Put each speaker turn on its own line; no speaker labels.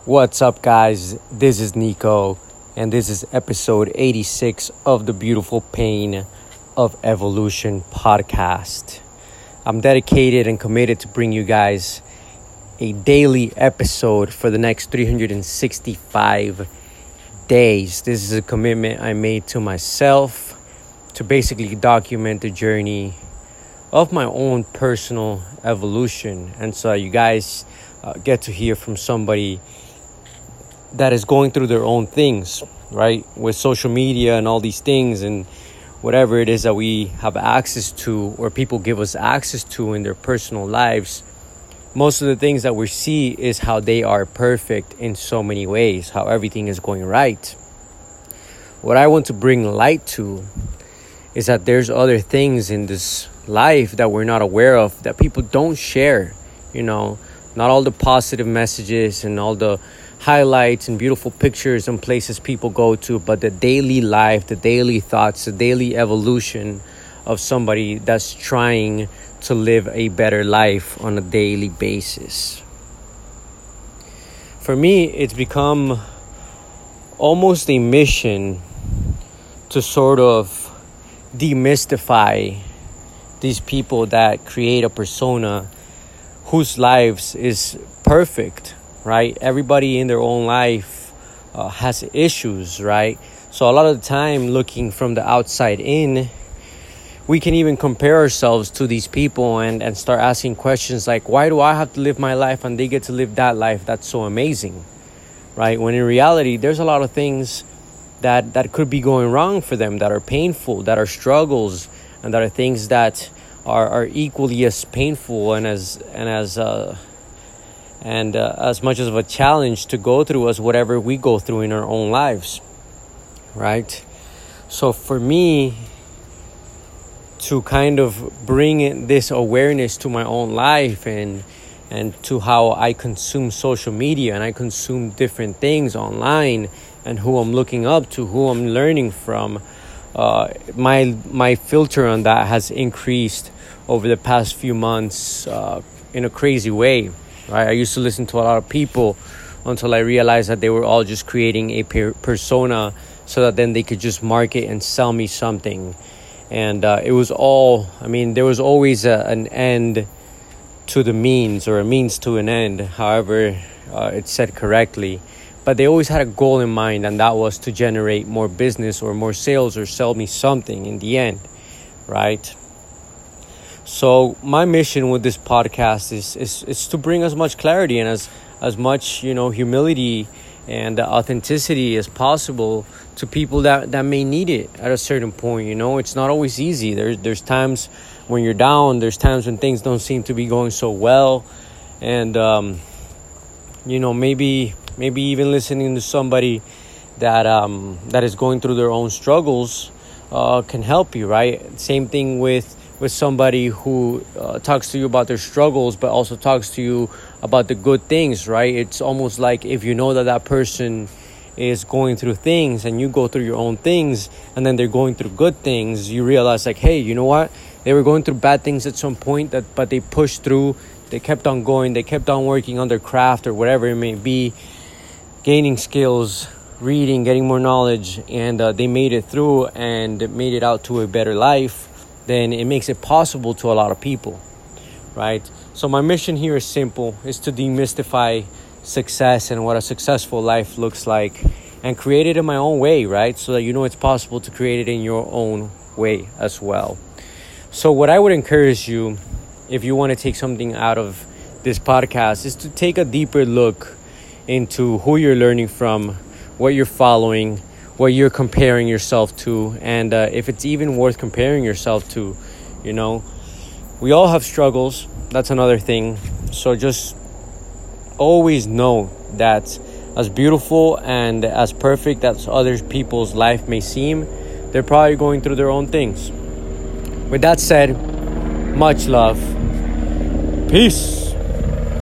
What's up, guys? This is Nico, and this is episode 86 of the Beautiful Pain of Evolution podcast. I'm dedicated and committed to bring you guys a daily episode for the next 365 days. This is a commitment I made to myself to basically document the journey of my own personal evolution. And so you guys get to hear from somebody that is going through their own things, right? With social media and all these things and whatever it is that we have access to or people give us access to in their personal lives, most of the things that we see is how they are perfect in so many ways, how everything is going right. What I want to bring light to is that there's other things in this life that we're not aware of, that people don't share. Not all the positive messages and all the highlights and beautiful pictures and places people go to, but the daily life, the daily thoughts, the daily evolution of somebody that's trying to live a better life on a daily basis. For me, it's become almost a mission to sort of demystify these people that create a persona whose lives is perfect, right? Everybody in their own life has issues, right? So a lot of the time, looking from the outside in, we can even compare ourselves to these people and start asking questions like, why do I have to live my life and they get to live that life? That's so amazing, right? When in reality, there's a lot of things that could be going wrong for them, that are painful, that are struggles, and that are things that are equally as painful and as much of a challenge to go through as whatever we go through in our own lives, right? So for me, to kind of bring this awareness to my own life and to how I consume social media and I consume different things online and who I'm looking up to, who I'm learning from, my filter on that has increased over the past few months in a crazy way, right? I used to listen to a lot of people until I realized that they were all just creating a persona so that then they could just market and sell me something. And it was all, there was always an end to the means, or a means to an end, however it's said correctly. But they always had a goal in mind, and that was to generate more business or more sales or sell me something in the end, right? So my mission with this podcast is to bring as much clarity and as much, humility and authenticity as possible to people that may need it at a certain point. It's not always easy. There's times when you're down. There's times when things don't seem to be going so well. And, maybe even listening to somebody that is going through their own struggles can help you, right? Same thing with somebody who talks to you about their struggles, but also talks to you about the good things, right? It's almost like if you know that person is going through things and you go through your own things and then they're going through good things, you realize like, hey, you know what? They were going through bad things at some point, but they pushed through. They kept on going. They kept on working on their craft or whatever it may be, gaining skills, reading, getting more knowledge, and they made it through and made it out to a better life. Then it makes it possible to a lot of people, right? So my mission here is simple, is to demystify success and what a successful life looks like and create it in my own way, right? So that it's possible to create it in your own way as well. So what I would encourage you, if you want to take something out of this podcast, is to take a deeper look into who you're learning from, what you're following, what you're comparing yourself to, and if it's even worth comparing yourself to. We all have struggles. That's another thing. So just always know that as beautiful and as perfect as other people's life may seem, they're probably going through their own things. With that said, much love. Peace.